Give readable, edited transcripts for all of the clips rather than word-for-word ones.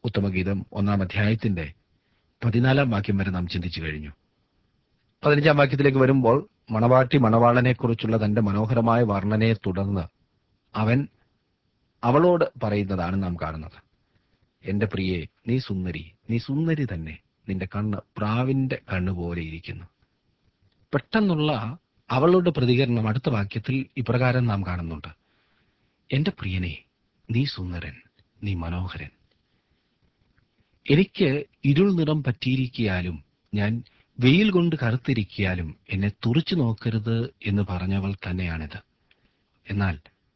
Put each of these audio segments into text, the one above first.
ഉത്തമഗീതം 1-ാം അധ്യായത്തിന്റെ 14-ാം വാക്യം വരെ നാം ചിന്തിച്ചു കഴിഞ്ഞു. 15-ാം വാക്യത്തിലേക്ക് വരുമ്പോൾ മണവാട്ടി മണവാളനെക്കുറിച്ചുള്ള തന്റെ മനോഹരമായ വർണ്ണനയെ തുടർന്ന് അവൻ അവളോട് പറയുന്നതാണ് നാം കാണുന്നത്. എന്റെ പ്രിയേ, നീ സുന്ദരി, നീ സുന്ദരി തന്നെ, നിന്റെ കണ്ണ് പ്രാവിന്റെ കണ്ണുപോലെ ഇരിക്കുന്നു. പെട്ടെന്നുള്ള അവളുടെ പ്രതികരണം അടുത്ത വാക്യത്തിൽ ഇപ്രകാരം നാം കാണുന്നുണ്ട്: എന്റെ പ്രിയനെ, നീ സുന്ദരൻ, നീ മനോഹരൻ. എനിക്ക് ഇരുൾ നിറം പറ്റിയിരിക്കിയാലും, ഞാൻ വെയിൽ കൊണ്ട് കറുത്തിരിക്കിയാലും എന്നെ തുറിച്ചു നോക്കരുത് എന്ന് പറഞ്ഞവൾ തന്നെയാണിത്. എന്നാൽ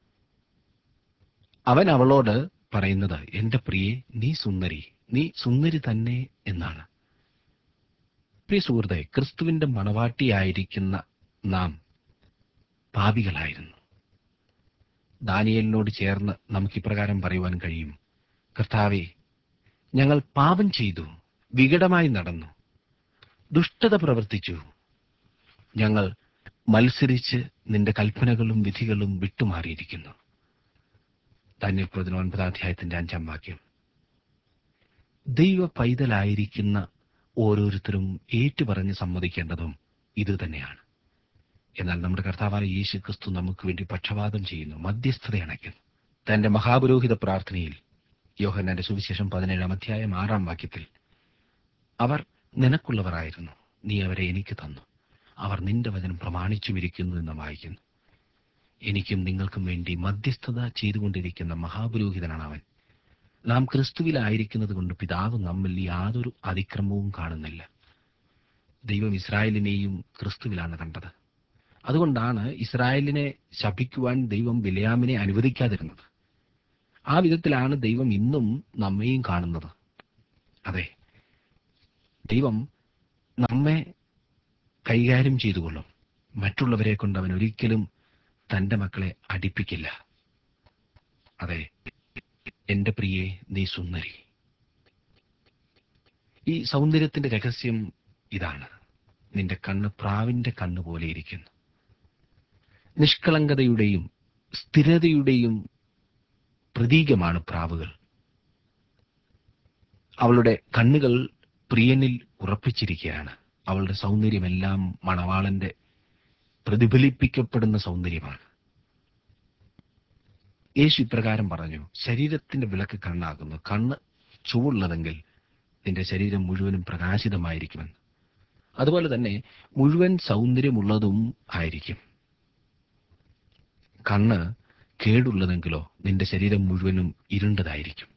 അവൻ അവളോട് പറയുന്നത്, എന്റെ പ്രിയെ, നീ സുന്ദരി, നീ സുന്ദരി തന്നെ എന്നാണ്. പ്രിയ സുഹൃത്തെ, ക്രിസ്തുവിന്റെ മണവാട്ടിയായിരിക്കുന്ന നാം പാപികളായിരുന്നു. ദാനിയേലിനോട് ചേർന്ന് നമുക്ക് ഇപ്രകാരം പറയുവാൻ കഴിയും: കർത്താവേ, ഞങ്ങൾ പാപം ചെയ്തു, വികടമായി നടന്നു, ദുഷ്ടത പ്രവർത്തിച്ചു. ഞങ്ങൾ മത്സരിച്ച് നിന്റെ കൽപ്പനകളും വിധികളും വിട്ടുമാറിയിരിക്കുന്നു. ദാനിയേൽ പ്രവചനം 9-ാം അധ്യായത്തിന്റെ 5-ാം വാക്യം. ദൈവ പൈതലായിരിക്കുന്ന ഓരോരുത്തരും ഏറ്റുപറഞ്ഞ് സമ്മതിക്കേണ്ടതും ഇതുതന്നെയാണ്. എന്നാൽ നമ്മുടെ കർത്താവായ യേശു ക്രിസ്തു നമുക്ക് വേണ്ടി പക്ഷപാതം ചെയ്യുന്നു, മധ്യസ്ഥത അണയ്ക്കുന്നു. തന്റെ മഹാപുരോഹിത പ്രാർത്ഥനയിൽ യോഹന്നാന്റെ സുവിശേഷം 17-ാം അധ്യായം 6-ാം വാക്യത്തിൽ, അവർ നിനക്കുള്ളവരായിരുന്നു, നീ അവരെ എനിക്ക് തന്നു, അവർ നിന്റെ വചനം പ്രമാണിച്ചുമിരിക്കുന്നു എന്ന് വായിക്കുന്നു. എനിക്കും നിങ്ങൾക്കും വേണ്ടി മധ്യസ്ഥത ചെയ്തുകൊണ്ടിരിക്കുന്ന മഹാപുരോഹിതനാണ് അവൻ. നാം ക്രിസ്തുവിലായിരിക്കുന്നത് കൊണ്ട് പിതാവ് നമ്മിൽ യാതൊരു അതിക്രമവും കാണുന്നില്ല. ദൈവം ഇസ്രായേലിനെയും ക്രിസ്തുവിലാണ് കണ്ടത്. അതുകൊണ്ടാണ് ഇസ്രായേലിനെ ശപിക്കുവാൻ ദൈവം ബിലെയാമിനെ അനുവദിക്കാതിരുന്നത്. ആ വിധത്തിലാണ് ദൈവം ഇന്നും നമ്മെയും കാണുന്നത്. അതെ, ദൈവം നമ്മെ കൈകാര്യം ചെയ്തുകൊള്ളും. മറ്റുള്ളവരെ കൊണ്ട് അവൻ ഒരിക്കലും തന്റെ മക്കളെ അടിപ്പിക്കില്ല. അതെ, എന്റെ പ്രിയേ, നീ സുന്ദരി. ഈ സൗന്ദര്യത്തിന്റെ രഹസ്യം ഇതാണ്: നിന്റെ കണ്ണ് പ്രാവിന്റെ കണ്ണുപോലെ ഇരിക്കുന്നു. നിഷ്കളങ്കതയുടെയും സ്ഥിരതയുടെയും പ്രതീകമാണ് പ്രാവുകൾ. അവളുടെ കണ്ണുകൾ പ്രിയനിൽ ഉറപ്പിച്ചിരിക്കുകയാണ്. അവളുടെ സൗന്ദര്യമെല്ലാം മണവാളന്റെ പ്രതിഫലിപ്പിക്കപ്പെടുന്ന സൗന്ദര്യമാണ്. യേശു ഇപ്രകാരം പറഞ്ഞു: ശരീരത്തിന്റെ വിളക്ക് കണ്ണാകുന്നു. കണ്ണ് ചുവള്ളതെങ്കിൽ നിന്റെ ശരീരം മുഴുവനും പ്രകാശിതമായിരിക്കുമെന്ന്. അതുപോലെ തന്നെ മുഴുവൻ സൗന്ദര്യമുള്ളതും ആയിരിക്കും. കണ്ണ് കേടുള്ളതെങ്കിലോ നിന്റെ ശരീരം മുഴുവനും ഇരുണ്ടതായിരിക്കും.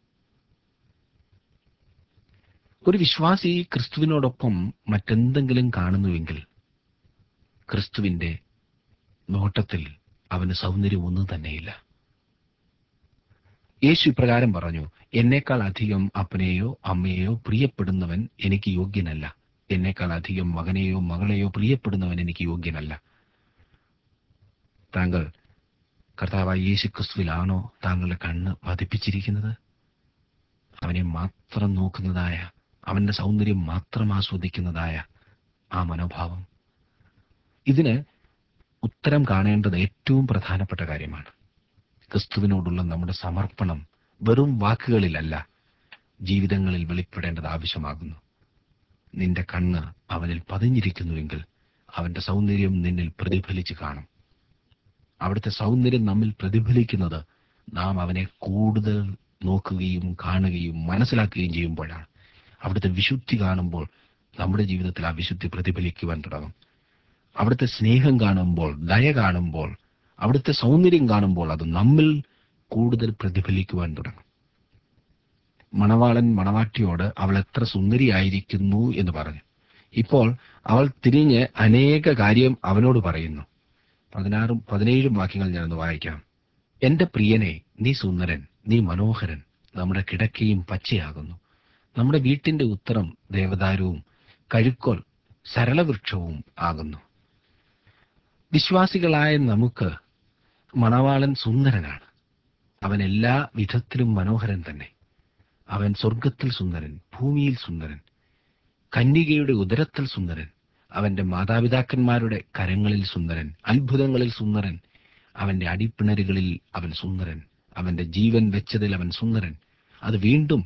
ഒരു വിശ്വാസി ക്രിസ്തുവിനോടൊപ്പം മറ്റെന്തെങ്കിലും കാണുന്നുവെങ്കിൽ ക്രിസ്തുവിന്റെ നോട്ടത്തിൽ അവന് സൗന്ദര്യം ഒന്നും തന്നെയില്ല. യേശു ഇപ്രകാരം പറഞ്ഞു: എന്നേക്കാൾ അധികം അപ്പനെയോ അമ്മയെയോ പ്രിയപ്പെടുന്നവൻ എനിക്ക് യോഗ്യനല്ല. എന്നേക്കാൾ അധികം മകനെയോ മകളെയോ പ്രിയപ്പെടുന്നവൻ എനിക്ക് യോഗ്യനല്ല. താങ്കൾ കർത്താവായ യേശു ക്രിസ്തുവിലാണോ താങ്കളുടെ കണ്ണ് പതിപ്പിച്ചിരിക്കുന്നത്? അവനെ മാത്രം നോക്കുന്നതായ, അവന്റെ സൗന്ദര്യം മാത്രം ആസ്വദിക്കുന്നതായ ആ മനോഭാവം, ഇതിന് ഉത്തരം കാണേണ്ടത് ഏറ്റവും പ്രധാനപ്പെട്ട കാര്യമാണ്. ക്രിസ്തുവിനോടുള്ള നമ്മുടെ സമർപ്പണം വെറും വാക്കുകളിലല്ല, ജീവിതങ്ങളിൽ വെളിപ്പെടേണ്ടത് ആവശ്യമാകുന്നു. നിന്റെ കണ്ണ് അവനിൽ പതിഞ്ഞിരിക്കുന്നുവെങ്കിൽ അവന്റെ സൗന്ദര്യം നിന്നിൽ പ്രതിഫലിച്ച് കാണും. അവിടുത്തെ സൗന്ദര്യം നമ്മിൽ പ്രതിഫലിക്കുന്നത് നാം അവനെ കൂടുതൽ നോക്കുകയും കാണുകയും മനസ്സിലാക്കുകയും ചെയ്യുമ്പോഴാണ്. അവിടുത്തെ വിശുദ്ധി കാണുമ്പോൾ നമ്മുടെ ജീവിതത്തിൽ ആ വിശുദ്ധി പ്രതിഫലിക്കുവാൻ തുടങ്ങും. അവിടുത്തെ സ്നേഹം കാണുമ്പോൾ, ദയ കാണുമ്പോൾ, അവിടുത്തെ സൗന്ദര്യം കാണുമ്പോൾ അത് നമ്മിൽ കൂടുതൽ പ്രതിഫലിക്കുവാൻ തുടങ്ങും. മണവാളൻ മണവാട്ടിയോട് അവൾ എത്ര സുന്ദരിയായിരിക്കുന്നു എന്ന് പറഞ്ഞു. ഇപ്പോൾ അവൾ തിരിഞ്ഞ് അനേക കാര്യം അവനോട് പറയുന്നു. 16-17 വാക്യങ്ങൾ ഞാനൊന്ന് വായിക്കാം. എന്റെ പ്രിയനെ, നീ സുന്ദരൻ, നീ മനോഹരൻ, നമ്മുടെ കിടക്കയും പച്ചയാകുന്നു, നമ്മുടെ വീട്ടിന്റെ ഉത്തരം ദേവദാരുവും കഴുക്കോൽ സരളവൃക്ഷവും ആകുന്നു. വിശ്വാസികളായ നമുക്ക് മണവാളൻ സുന്ദരനാണ്. അവൻ എല്ലാ വിധത്തിലും മനോഹരൻ തന്നെ. അവൻ സ്വർഗത്തിൽ സുന്ദരൻ, ഭൂമിയിൽ സുന്ദരൻ, കന്യകയുടെ ഉദരത്തിൽ സുന്ദരൻ, അവന്റെ മാതാപിതാക്കന്മാരുടെ കരങ്ങളിൽ സുന്ദരൻ, അത്ഭുതങ്ങളിൽ സുന്ദരൻ, അവന്റെ അടിപ്പിണരുകളിൽ അവൻ സുന്ദരൻ, അവന്റെ ജീവൻ വെച്ചതിൽ അവൻ സുന്ദരൻ, അത് വീണ്ടും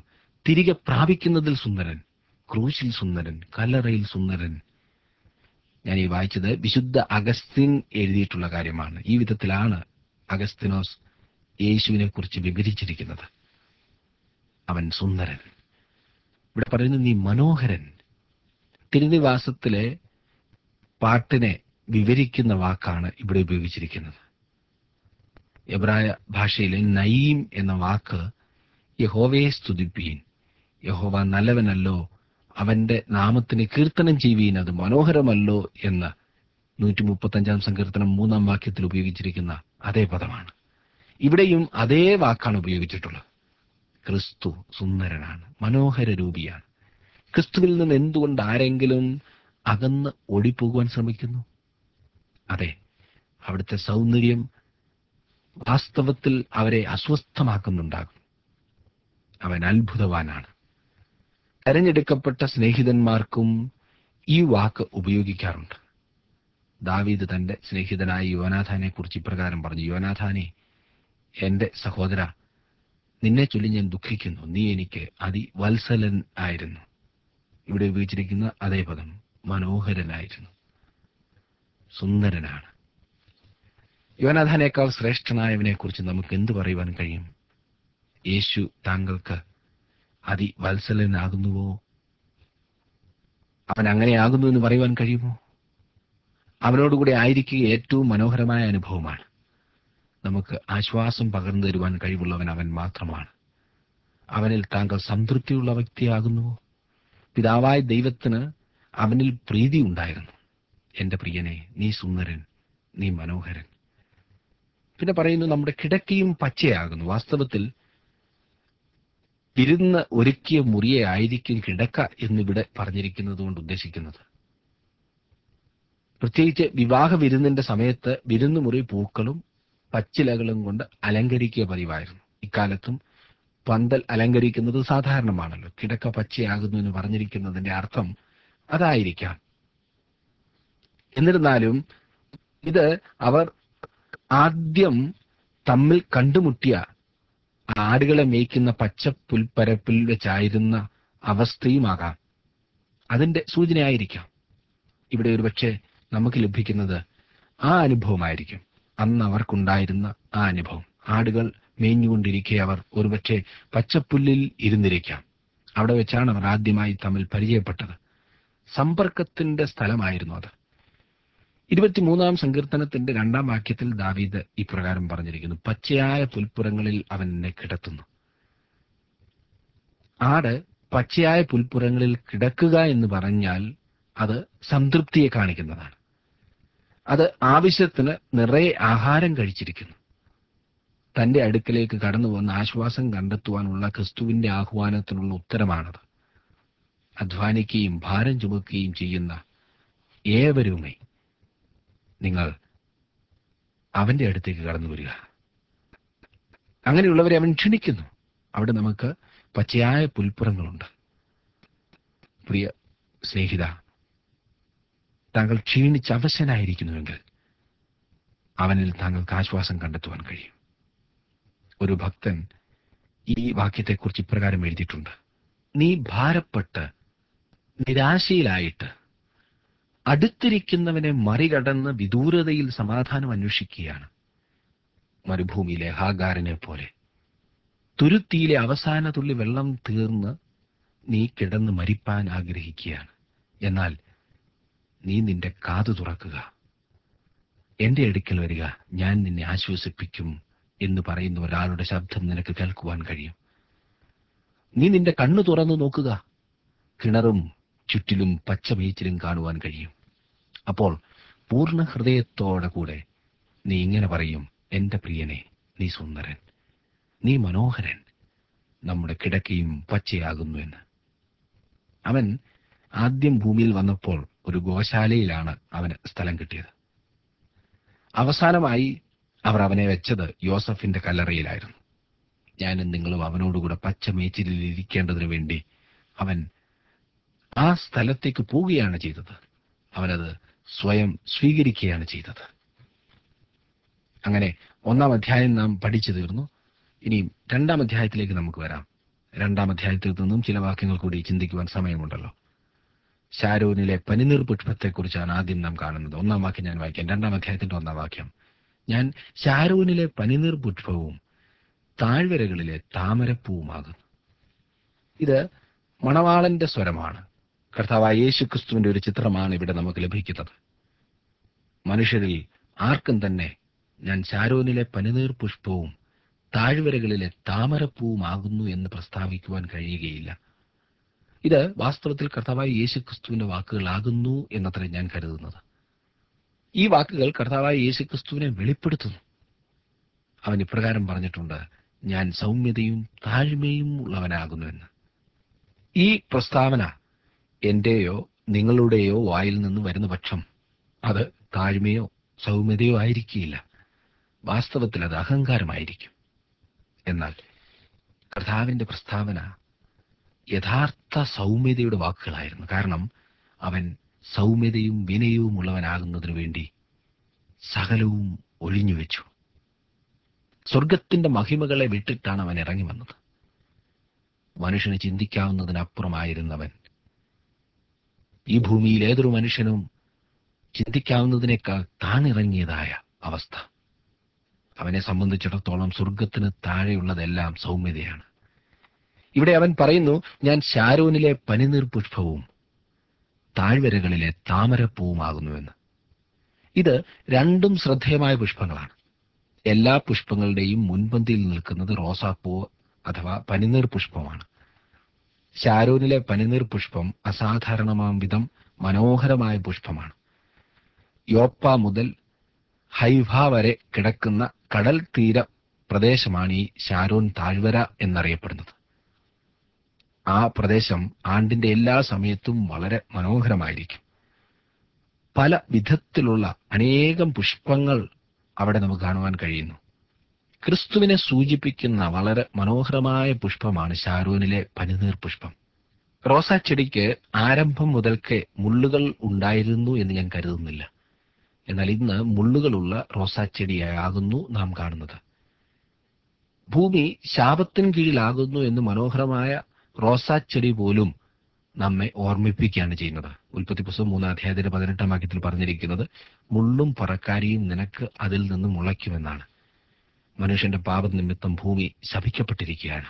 തിരികെ പ്രാപിക്കുന്നതിൽ സുന്ദരൻ, ക്രൂശിൽ സുന്ദരൻ, കല്ലറയിൽ സുന്ദരൻ. ഞാൻ ഈ വായിച്ചത് വിശുദ്ധ അഗസ്തിൻ എഴുതിയിട്ടുള്ള കാര്യമാണ്. ഈ വിധത്തിലാണ് അഗസ്തിനോസ് യേശുവിനെ കുറിച്ച് വിവരിച്ചിരിക്കുന്നത്. അവൻ സുന്ദരൻ. ഇവിടെ പറയുന്നു നീ മനോഹരൻ. തിരുനിവാസത്തിലെ പാട്ടിനെ വിവരിക്കുന്ന വാക്കാണ് ഇവിടെ ഉപയോഗിച്ചിരിക്കുന്നത്. എബ്രായ ഭാഷയിലെ നയീം എന്ന വാക്ക് യഹോവയെ സ്തുതിപ്പീൻ, യഹോവ നല്ലവനല്ലോ, അവന്റെ നാമത്തിന് കീർത്തനം ചെയ്യുവീൻ, അത് മനോഹരമല്ലോ എന്ന് 135-ാം സങ്കീർത്തനം 3-ാം വാക്യത്തിൽ ഉപയോഗിച്ചിരിക്കുന്ന അതേ പദമാണ്. ഇവിടെയും അതേ വാക്കാണ് ഉപയോഗിച്ചിട്ടുള്ളത്. ക്രിസ്തു സുന്ദരനാണ്, മനോഹര രൂപിയാണ്. ക്രിസ്തുവിൽ നിന്ന് എന്തുകൊണ്ട് ആരെങ്കിലും അകന്ന് ഓടിപ്പോകുവാൻ ശ്രമിക്കുന്നു? അതെ, അവിടുത്തെ സൗന്ദര്യം വാസ്തവത്തിൽ അവരെ അസ്വസ്ഥമാക്കുന്നുണ്ടാകും. അവൻ അത്ഭുതവാനാണ്. തെരഞ്ഞെടുക്കപ്പെട്ട സ്നേഹിതന്മാർക്കും ഈ വാക്ക് ഉപയോഗിക്കാറുണ്ട്. ദാവീദ് തന്റെ സ്നേഹിതനായ യോനാഥാനെ കുറിച്ച് ഇപ്രകാരം പറഞ്ഞു: യോനാഥാനെ, എന്റെ സഹോദര, നിന്നെ ചൊല്ലി ഞാൻ ദുഃഖിക്കുന്നു, നീ എനിക്ക് അതിവത്സലൻ ആയിരുന്നു. ഇവിടെ ഉപയോഗിച്ചിരിക്കുന്ന അതേ പദം മനോഹരനായിരുന്നു, സുന്ദരനാണ്. യോനാഥാനേക്കാൾ ശ്രേഷ്ഠനായവനെ കുറിച്ച് നമുക്ക് എന്ത് പറയുവാൻ കഴിയും? യേശു താങ്കൾക്ക് അതിവത്സലനാകുന്നുവോ? അവൻ അങ്ങനെയാകുന്നു എന്ന് പറയുവാൻ കഴിയുമോ? അവനോടുകൂടി ആയിരിക്കുക ഏറ്റവും മനോഹരമായ അനുഭവമാണ്. നമുക്ക് ആശ്വാസം പകർന്നു തരുവാൻ കഴിവുള്ളവൻ അവൻ മാത്രമാണ്. അവനിൽ താങ്കൾ സംതൃപ്തിയുള്ള വ്യക്തിയാകുന്നുവോ? പിതാവായ ദൈവത്തിന് അവനിൽ പ്രീതി ഉണ്ടായിരുന്നു. എന്റെ പ്രിയനെ, നീ സുന്ദരൻ, നീ മനോഹരൻ. പിന്നെ പറയുന്നു നമ്മുടെ കിടക്കയും പച്ചയാകുന്നു. വാസ്തവത്തിൽ വിരുന്ന് ഒരുക്കിയ മുറിയെ ആയിരിക്കും കിടക്ക എന്നിവിടെ പറഞ്ഞിരിക്കുന്നത് കൊണ്ട് ഉദ്ദേശിക്കുന്നത്. പ്രത്യേകിച്ച് വിവാഹ വിരുന്നിന്റെ സമയത്ത് വിരുന്നുമുറി പൂക്കളും പച്ചിലകളും കൊണ്ട് അലങ്കരിക്കുക പതിവായിരുന്നു. ഇക്കാലത്തും പന്തൽ അലങ്കരിക്കുന്നത് സാധാരണമാണല്ലോ. കിടക്ക പച്ചയാകുന്നു എന്ന് പറഞ്ഞിരിക്കുന്നതിന്റെ അർത്ഥം അതായിരിക്കാം. എന്നിരുന്നാലും ഇത് അവർ ആദ്യം തമ്മിൽ കണ്ടുമുട്ടിയ ആടുകളെ മേയ്ക്കുന്ന പച്ച പുൽപ്പരപ്പിൽ വെച്ചായിരുന്ന അവസ്ഥയുമാകാം. അതിന്റെ സൂചനയായിരിക്കാം. ഇവിടെ ഒരുപക്ഷെ നമുക്ക് ലഭിക്കുന്നത് ആ അനുഭവമായിരിക്കും. അന്ന് അവർക്കുണ്ടായിരുന്ന ആ അനുഭവം. ആടുകൾ മേഞ്ഞുകൊണ്ടിരിക്കെ അവർ ഒരുപക്ഷെ പച്ചപ്പുല്ലിൽ ഇരുന്നിരിക്കാം. അവിടെ വെച്ചാണ് അവർ ആദ്യമായി തമ്മിൽ പരിചയപ്പെട്ടത്. സമ്പർക്കത്തിന്റെ സ്ഥലമായിരുന്നു അത്. 23-ാം സങ്കീർത്തനത്തിന്റെ 2-ാം വാക്യത്തിൽ ദാവീദ് ഇപ്രകാരം പറഞ്ഞിരിക്കുന്നു: പച്ചയായ പുൽപ്പുറങ്ങളിൽ അവൻ എന്നെ കിടത്തുന്നു. ആട് പച്ചയായ പുൽപ്പുറങ്ങളിൽ കിടക്കുക എന്ന് പറഞ്ഞാൽ അത് സംതൃപ്തിയെ കാണിക്കുന്നതാണ്. അത് ആവശ്യത്തിന് നിറയെ ആഹാരം കഴിച്ചിരിക്കുന്നു. തന്റെ അടുക്കലേക്ക് കടന്നു വന്ന് ആശ്വാസം കണ്ടെത്തുവാനുള്ള ക്രിസ്തുവിന്റെ ആഹ്വാനത്തിനുള്ള ഉത്തരമാണത്. അധ്വാനിക്കുകയും ഭാരം ചുമക്കുകയും ചെയ്യുന്ന ഏവരുമേ, നിങ്ങൾ അവന്റെ അടുത്തേക്ക് കടന്നു വരിക. അങ്ങനെയുള്ളവരെ അവൻ ക്ഷണിക്കുന്നു. അവിടെ നമുക്ക് പച്ചയായ പുൽപ്പുറങ്ങളുണ്ട്. പ്രിയ സ്നേഹിത, താങ്കൾ ക്ഷീണിച്ച് അവശനായിരിക്കുന്നുവെങ്കിൽ അവനിൽ താങ്കൾക്ക് ആശ്വാസം കണ്ടെത്തുവാൻ കഴിയും. ഒരു ഭക്തൻ ഈ വാക്യത്തെക്കുറിച്ച് ഇപ്രകാരം എഴുതിയിട്ടുണ്ട്: നീ ഭാരപ്പെട്ട് നിരാശയിലായിട്ട് അടുത്തിരിക്കുന്നവനെ മറികടന്ന് വിദൂരതയിൽ സമാധാനം അന്വേഷിക്കുകയാണ്. മരുഭൂമിയിലെ ഹാഗാറിനെ പോലെ തുരുത്തിയിലെ അവസാന തുള്ളി വെള്ളം തീർന്ന് നീ കിടന്ന് മരിപ്പാൻ ആഗ്രഹിക്കുകയാണ്. എന്നാൽ നീ നിന്റെ കാതു തുറക്കുക, എന്റെ അടുക്കൽ വരിക, ഞാൻ നിന്നെ ആശ്വസിപ്പിക്കും എന്ന് പറയുന്ന ഒരാളുടെ ശബ്ദം നിനക്ക് കേൾക്കുവാൻ കഴിയും. നീ നിന്റെ കണ്ണു തുറന്നു നോക്കുക, കിണറും ചുറ്റിലും പച്ചമേച്ചിലും കാണുവാൻ കഴിയും. അപ്പോൾ പൂർണ്ണ ഹൃദയത്തോടെ കൂടെ നീ ഇങ്ങനെ പറയും: എന്റെ പ്രിയനെ, നീ സുന്ദരൻ, നീ മനോഹരൻ, നമ്മുടെ കിടക്കയും പച്ചയാകുന്നു എന്ന്. അവൻ ആദ്യം ഭൂമിയിൽ വന്നപ്പോൾ ഒരു ഗോശാലയിലാണ് അവന് സ്ഥലം കിട്ടിയത്. അവസാനമായി അവർ അവനെ വെച്ചത് യോസഫിന്റെ കല്ലറയിലായിരുന്നു. ഞാനും നിങ്ങളും അവനോടുകൂടെ പച്ചമേച്ചിലിൽ ഇരിക്കേണ്ടതിനു വേണ്ടി അവൻ ആ സ്ഥലത്തേക്ക് പോവുകയാണ് ചെയ്തത്. അവനത് സ്വയം സ്വീകരിക്കുകയാണ് ചെയ്തത്. അങ്ങനെ 1-ാം അധ്യായം നാം പഠിച്ചു തീർന്നു. ഇനിയും 2-ാം അധ്യായത്തിലേക്ക് നമുക്ക് വരാം. 2-ാം അധ്യായത്തിൽ നിന്നും ചില വാക്യങ്ങൾ കൂടി ചിന്തിക്കുവാൻ സമയമുണ്ടല്ലോ. ശാരോനിലെ പനിനീർ പുഷ്പത്തെക്കുറിച്ചാണ് ആദ്യം നാം കാണുന്നത്. 1-ാം വാക്യം ഞാൻ വായിക്കാം. 2-ാം അധ്യായത്തിന്റെ 1-ാം വാക്യം. ഞാൻ ശാരോനിലെ പനിനീർ പുഷ്പവും താഴ്വരകളിലെ താമരപ്പൂവുമാകുന്നു. ഇത് മണവാളന്റെ സ്വരമാണ്. കർത്താവായ യേശു ക്രിസ്തുവിന്റെ ഒരു ചിത്രമാണ് ഇവിടെ നമുക്ക് ലഭിക്കുന്നത്. മനുഷ്യരിൽ ആർക്കും തന്നെ ഞാൻ ശാരോനിലെ പനിനീർ പുഷ്പവും താഴ്വരകളിലെ താമരപ്പൂവുമാകുന്നു എന്ന് പ്രസ്താവിക്കുവാൻ കഴിയുകയില്ല. ഇത് വാസ്തവത്തിൽ കർത്താവായ യേശു ക്രിസ്തുവിന്റെ വാക്കുകളാകുന്നു എന്നത്ര ഞാൻ കരുതുന്നത്. ഈ വാക്കുകൾ കർത്താവായ യേശു ക്രിസ്തുവിനെ വെളിപ്പെടുത്തുന്നു. അവൻ ഇപ്രകാരം പറഞ്ഞിട്ടുണ്ട്, ഞാൻ സൗമ്യതയും താഴ്മയും ഉള്ളവനാകുന്നുവെന്ന്. ഈ പ്രസ്താവന എന്റെയോ നിങ്ങളുടെയോ വായിൽ നിന്ന് വരുന്ന പക്ഷം അത് താഴ്മയോ സൗമ്യതയോ ആയിരിക്കില്ല. വാസ്തവത്തിൽ അത് അഹങ്കാരമായിരിക്കും. എന്നാൽ കർത്താവിന്റെ പ്രസ്താവന യഥാർത്ഥ സൗമ്യതയുടെ വാക്കുകളായിരുന്നു. കാരണം അവൻ സൗമ്യതയും വിനയവും ഉള്ളവനാകുന്നതിനു വേണ്ടി സകലവും ഒഴിഞ്ഞുവെച്ചു. സ്വർഗത്തിന്റെ മഹിമകളെ വിട്ടിട്ടാണ് അവൻ ഇറങ്ങി വന്നത്. മനുഷ്യന് ചിന്തിക്കാവുന്നതിനപ്പുറമായിരുന്നവൻ. ഈ ഭൂമിയിൽ ഏതൊരു മനുഷ്യനും ചിന്തിക്കാവുന്നതിനേക്കാൾ താണിറങ്ങിയതായ അവസ്ഥ. അവനെ സംബന്ധിച്ചിടത്തോളം സ്വർഗത്തിന് താഴെയുള്ളതെല്ലാം സൗമ്യതയാണ്. ഇവിടെ അവൻ പറയുന്നു, ഞാൻ ശാരോനിലെ പനിനീർ പുഷ്പവും താഴ്വരകളിലെ താമരപ്പൂവുമാകുന്നുവെന്ന്. ഇത് രണ്ടും ശ്രദ്ധേയമായ പുഷ്പങ്ങളാണ്. എല്ലാ പുഷ്പങ്ങളുടെയും മുൻപന്തിയിൽ നിൽക്കുന്നത് റോസാപ്പൂ അഥവാ പനിനീർ പുഷ്പമാണ്. ശാരോനിലെ പനിനീർ പുഷ്പം അസാധാരണമാം വിധം മനോഹരമായ പുഷ്പമാണ്. യോപ്പ മുതൽ ഹൈഫ വരെ കിടക്കുന്ന കടൽ തീര പ്രദേശമാണ് ഈ ശാരോൻ താഴ്വര എന്നറിയപ്പെടുന്നത്. ആ പ്രദേശം ആണ്ടിന്റെ എല്ലാ സമയത്തും വളരെ മനോഹരമായിരിക്കും. പല വിധത്തിലുള്ള അനേകം പുഷ്പങ്ങൾ അവിടെ നമുക്ക് കാണുവാൻ കഴിയുന്നു. ക്രിസ്തുവിനെ സൂചിപ്പിക്കുന്ന വളരെ മനോഹരമായ പുഷ്പമാണ് ശാരോനിലെ പനിനീർ പുഷ്പം. റോസാ ചെടിക്ക് ആരംഭം മുതൽക്കേ മുള്ളുകൾ ഉണ്ടായിരുന്നു എന്ന് ഞാൻ കരുതുന്നില്ല. എന്നാൽ ഇന്ന് മുള്ളുകളുള്ള റോസാ ചെടിയാകുന്നു നാം കാണുന്നത്. ഭൂമി ശാപത്തിന് കീഴിലാകുന്നു എന്ന് മനോഹരമായ റോസാ ചെടി പോലും നമ്മെ ഓർമ്മിപ്പിക്കുകയാണ് ചെയ്യുന്നത്. ഉൽപ്പത്തി പുസ്തകം 3-ാം അധ്യായത്തിന്റെ 18-ാം വാക്യത്തിൽ പറഞ്ഞിരിക്കുന്നത്, മുള്ളും പറക്കാരിയും നിനക്ക് അതിൽ നിന്ന് മുളയ്ക്കുമെന്നാണ്. മനുഷ്യന്റെ പാപനിമിത്തം ഭൂമി ശപിക്കപ്പെട്ടിരിക്കുകയാണ്.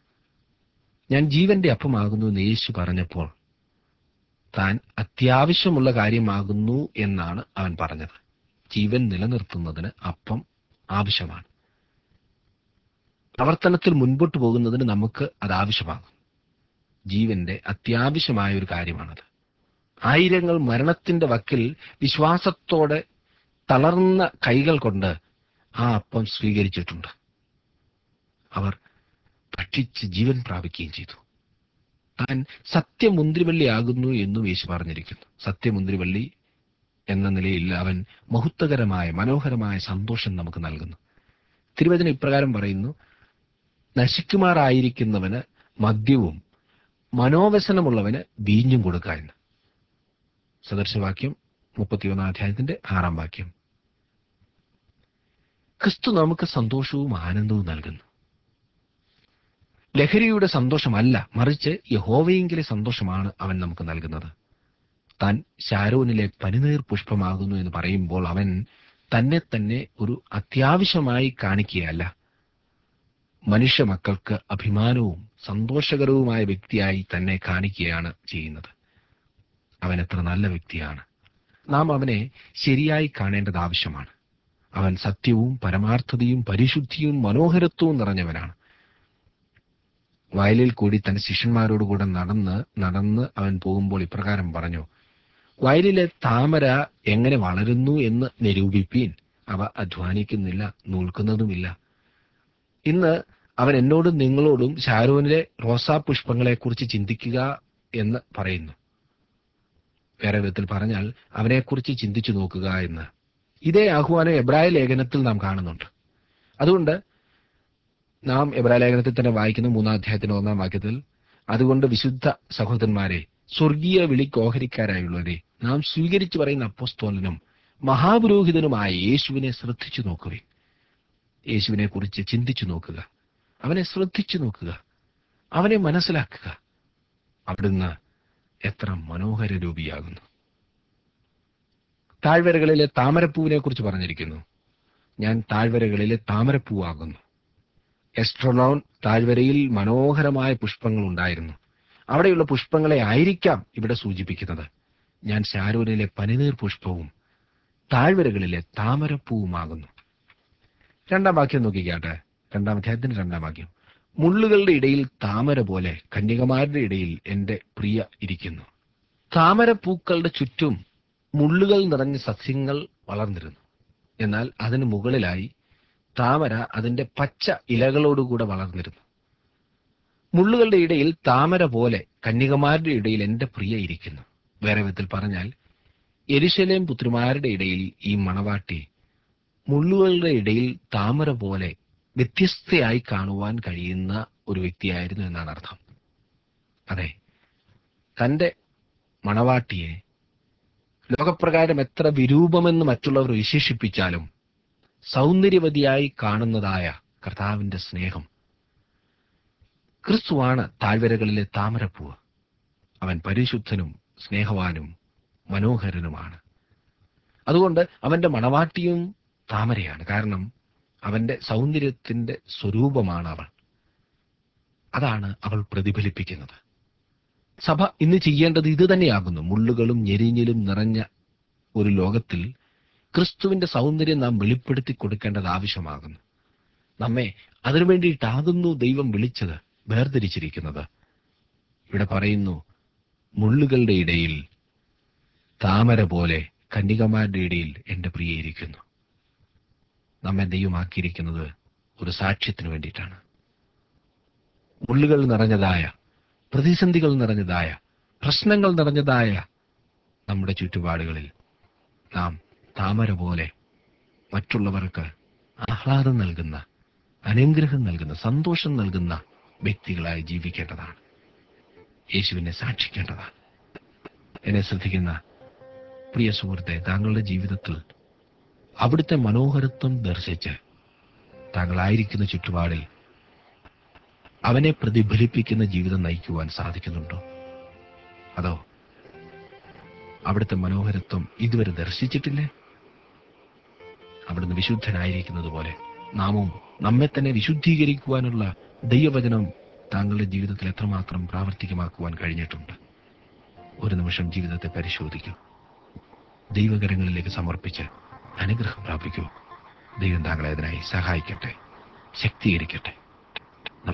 ഞാൻ ജീവന്റെ അപ്പമാകുന്നു എന്ന് യേശു പറഞ്ഞപ്പോൾ താൻ അത്യാവശ്യമുള്ള കാര്യമാകുന്നു എന്നാണ് അവൻ പറഞ്ഞത്. ജീവൻ നിലനിർത്തുന്നതിന് അപ്പം ആവശ്യമാണ്. പ്രവർത്തനത്തിൽ മുൻപോട്ട് പോകുന്നതിന് നമുക്ക് അത് ആവശ്യമാകും. ജീവന്റെ അത്യാവശ്യമായ ഒരു കാര്യമാണത്. ആയിരങ്ങൾ മരണത്തിന്റെ വക്കിൽ വിശ്വാസത്തോടെ തളർന്ന കൈകൾ കൊണ്ട് ആ അപ്പം സ്വീകരിച്ചിട്ടുണ്ട്. അവർ ഭക്ഷിച്ച് ജീവൻ പ്രാപിക്കുകയും ചെയ്തു. താൻ സത്യമുന്തിരിവള്ളിയാകുന്നു എന്നും യേശു പറഞ്ഞിരിക്കുന്നു. സത്യമുന്തിരിവള്ളി എന്ന നിലയിൽ അവൻ മഹത്വകരമായ മനോഹരമായ സന്തോഷം നമുക്ക് നൽകുന്നു. തിരുവചനം ഇപ്രകാരം പറയുന്നു, നശിക്കുമാറായിരിക്കുന്നവന് മദ്യവും മനോവ്യസനമുള്ളവന് വീഞ്ഞും കൊടുക്ക എന്ന്. സദൃശവാക്യം 31-ാം അധ്യായത്തിന്റെ 6-ാം വാക്യം. ക്രിസ്തു നമുക്ക് സന്തോഷവും ആനന്ദവും നൽകുന്നു. ലഹരിയുടെ സന്തോഷമല്ല, മറിച്ച് യഹോവയെങ്കിലെ സന്തോഷമാണ് അവൻ നമുക്ക് നൽകുന്നത്. താൻ ശാരോനിലെ പനിനീർ പുഷ്പമാകുന്നു എന്ന് പറയുമ്പോൾ അവൻ തന്നെ തന്നെ ഒരു അത്യാവശ്യമായി കാണിക്കുകയല്ല, മനുഷ്യ മക്കൾക്ക് അഭിമാനവും സന്തോഷകരവുമായ വ്യക്തിയായി തന്നെ കാണിക്കുകയാണ് ചെയ്യുന്നത്. അവൻ എത്ര നല്ല വ്യക്തിയാണ്. നാം അവനെ ശരിയായി കാണേണ്ടത് ആവശ്യമാണ്. അവൻ സത്യവും പരമാർത്ഥതയും പരിശുദ്ധിയും മനോഹരത്വവും നിറഞ്ഞവനാണ്. വയലിൽ കൂടി തന്റെ ശിഷ്യന്മാരോടുകൂടെ നടന്ന് അവൻ പോകുമ്പോൾ ഇപ്രകാരം പറഞ്ഞു, വയലിലെ താമര എങ്ങനെ വളരുന്നു എന്ന് നിരൂപിപ്പീൻ. അവ അധ്വാനിക്കുന്നില്ല, നൂൽക്കുന്നതുമില്ല. ഇന്ന് അവൻ എന്നോടും നിങ്ങളോടും ശാരോനിലെ റോസാപുഷ്പങ്ങളെക്കുറിച്ച് ചിന്തിക്കുക എന്ന് പറയുന്നു. വേറെ വിധത്തിൽ പറഞ്ഞാൽ അവനെക്കുറിച്ച് ചിന്തിച്ചു നോക്കുക എന്ന്. ഇതേ ആഹ്വാനം എബ്രായ ലേഖനത്തിൽ നാം കാണുന്നുണ്ട്. അതുകൊണ്ട് നാം എബ്രായ ലേഖനത്തിൽ തന്നെ വായിക്കുന്ന 3-ാം അധ്യായത്തിന്റെ 1-ാം വാക്യത്തിൽ, അതുകൊണ്ട് വിശുദ്ധ സഹോദരന്മാരെ, സ്വർഗീയ വിളിക്ക് ഓഹരിക്കാരായുള്ളവരെ, നാം സ്വീകരിച്ചു പറയുന്ന അപ്പോസ്തലനും മഹാപുരോഹിതനുമായ യേശുവിനെ ശ്രദ്ധിച്ചു നോക്കുവിൻ. യേശുവിനെ കുറിച്ച് ചിന്തിച്ചു നോക്കുക, അവനെ ശ്രദ്ധിച്ചു നോക്കുക. അവനെ മനസ്സിലാക്കുക. അവിടുന്ന് എത്ര മനോഹര രൂപിയാകുന്നു. താഴ്വരകളിലെ താമരപ്പൂവിനെ കുറിച്ച് പറഞ്ഞിരിക്കുന്നു. ഞാൻ താഴ്വരകളിലെ താമരപ്പൂവാകുന്നു. എസ്ട്രോലോൺ താഴ്വരയിൽ മനോഹരമായ പുഷ്പങ്ങൾ ഉണ്ടായിരുന്നു. അവിടെയുള്ള പുഷ്പങ്ങളെ ആയിരിക്കാം ഇവിടെ സൂചിപ്പിക്കുന്നത്. ഞാൻ ശാരോനിലെ പനിനീർ പുഷ്പവും താഴ്വരകളിലെ താമരപ്പൂവുമാകുന്നു. 2-ാം വാക്യം നോക്കിക്കാട്ടെ. 2-ാം അധ്യായത്തിന്റെ 2-ാം വാക്യം. മുള്ളുകളുടെ ഇടയിൽ താമര പോലെ കന്യകമാരുടെ ഇടയിൽ എന്റെ പ്രിയ ഇരിക്കുന്നു. താമരപ്പൂക്കളുടെ ചുറ്റും മുള്ളുകൾ നിറഞ്ഞ സസ്യങ്ങൾ വളർന്നിരുന്നു. എന്നാൽ അതിന് മുകളിലായി താമര അതിന്റെ പച്ച ഇലകളോടുകൂടെ വളർന്നിരുന്നു. മുള്ളുകളുടെ ഇടയിൽ താമര പോലെ കന്യകമാരുടെ ഇടയിൽ എന്റെ പ്രിയ ഇരിക്കുന്നു. വേറെ വിധത്തിൽ പറഞ്ഞാൽ, യെരൂശലേം പുത്രിമാരുടെ ഇടയിൽ ഈ മണവാട്ടി മുള്ളുകളുടെ ഇടയിൽ താമര പോലെ വ്യത്യസ്തയായി കാണുവാൻ കഴിയുന്ന ഒരു വ്യക്തിയായിരുന്നു എന്നാണ് അർത്ഥം. അതെ, തന്റെ മണവാട്ടിയെ ലോകപ്രകാരം എത്ര വിരൂപമെന്ന് മറ്റുള്ളവർ വിശേഷിപ്പിച്ചാലും സൗന്ദര്യവതിയായി കാണുന്നതായ കർത്താവിന്റെ സ്നേഹം. ക്രിസ്തുവാണ് താഴ്വരകളിലെ താമരപ്പൂവ്. അവൻ പരിശുദ്ധനും സ്നേഹവാനും മനോഹരനുമാണ്. അതുകൊണ്ട് അവന്റെ മണവാട്ടിയും താമരയാണ്. കാരണം അവന്റെ സൗന്ദര്യത്തിന്റെ സ്വരൂപമാണ് അവൾ. അതാണ് അവൾ പ്രതിഫലിപ്പിക്കുന്നത്. സഭ ഇന്ന് ചെയ്യേണ്ടത് ഇത് തന്നെയാകുന്നു. മുള്ളുകളും ഞെരിഞ്ഞിലും നിറഞ്ഞ ഒരു ലോകത്തിൽ ക്രിസ്തുവിന്റെ സൗന്ദര്യം നാം വെളിപ്പെടുത്തി കൊടുക്കേണ്ടത് ആവശ്യമാകുന്നു. നമ്മെ അതിനു വേണ്ടിയിട്ടാകുന്നു ദൈവം വിളിച്ചത്, വേർതിരിച്ചിരിക്കുന്നത്. ഇവിടെ പറയുന്നു, മുള്ളുകളുടെ ഇടയിൽ താമര പോലെ കന്യകമാരുടെ ഇടയിൽ എന്റെ പ്രിയ ഇരിക്കുന്നു. നമ്മെ ദൈവമാക്കിയിരിക്കുന്നത് ഒരു സാക്ഷ്യത്തിന് വേണ്ടിയിട്ടാണ്. മുള്ളുകൾ നിറഞ്ഞതായ, പ്രതിസന്ധികൾ നിറഞ്ഞതായ, പ്രശ്നങ്ങൾ നിറഞ്ഞതായ നമ്മുടെ ചുറ്റുപാടുകളിൽ നാം താമര പോലെ മറ്റുള്ളവർക്ക് ആഹ്ലാദം നൽകുന്ന, അനുഗ്രഹം നൽകുന്ന, സന്തോഷം നൽകുന്ന വ്യക്തികളായി ജീവിക്കേണ്ടതാണ്. യേശുവിനെ സാക്ഷിക്കേണ്ടതാണ്. എന്നെ ശ്രദ്ധിക്കുന്ന പ്രിയ സുഹൃത്തെ, താങ്കളുടെ ജീവിതത്തിൽ അവിടുത്തെ മനോഹരത്വം ദർശിച്ച് താങ്കളായിരിക്കുന്ന ചുറ്റുപാടിൽ അവനെ പ്രതിഫലിപ്പിക്കുന്ന ജീവിതം നയിക്കുവാൻ സാധിക്കുന്നുണ്ടോ? അതോ അവിടുത്തെ മനോഹരത്വം ഇതുവരെ ദർശിച്ചിട്ടില്ലേ? അവിടുന്ന് വിശുദ്ധനായിരിക്കുന്നത് പോലെ നാമും നമ്മെ തന്നെ വിശുദ്ധീകരിക്കുവാനുള്ള ദൈവവചനം താങ്കളുടെ ജീവിതത്തിൽ എത്രമാത്രം പ്രാവർത്തികമാക്കുവാൻ കഴിഞ്ഞിട്ടുണ്ട്? ഒരു നിമിഷം ജീവിതത്തെ പരിശോധിക്കൂ. ദൈവകരങ്ങളിലേക്ക് സമർപ്പിച്ച് അനുഗ്രഹം പ്രാപിക്കൂ. ദൈവം താങ്കളെ അതിനായി സഹായിക്കട്ടെ, ശക്തീകരിക്കട്ടെ.